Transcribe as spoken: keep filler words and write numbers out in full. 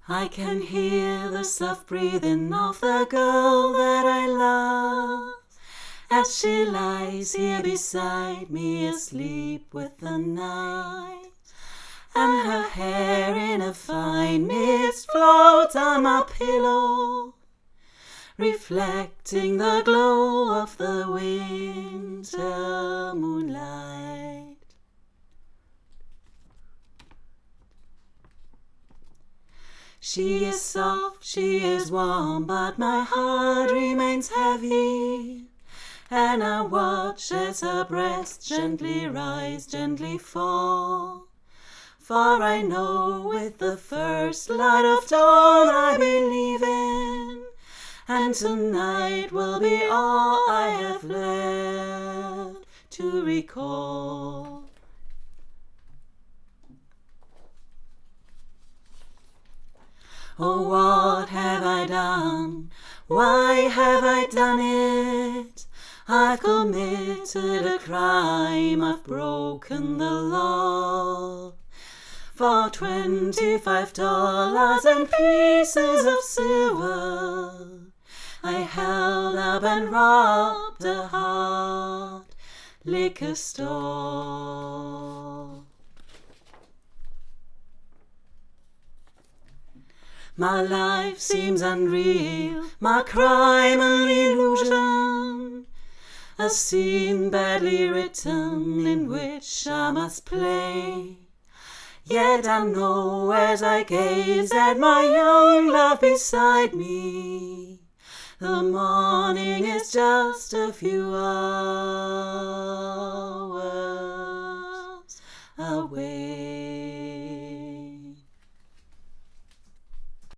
I can hear the soft breathing of the girl that I love, as she lies here beside me asleep with the night, and her hair in a fine mist floats on my pillow, reflecting the glow of the winter moonlight. She is soft, she is warm, but my heart remains heavy, and I watch as her breast gently rise, gently fall. For I know with the first light of dawn I believe in, and tonight will be all I have left to recall. Oh, what have I done? Why have I done it? I've committed a crime, I've broken the law. For twenty-five dollars and pieces of silver, I held up and robbed a hard liquor store. My life seems unreal, my crime an illusion, a scene badly written in which I must play. Yet I know as I gaze at my young love beside me, the morning is just a few hours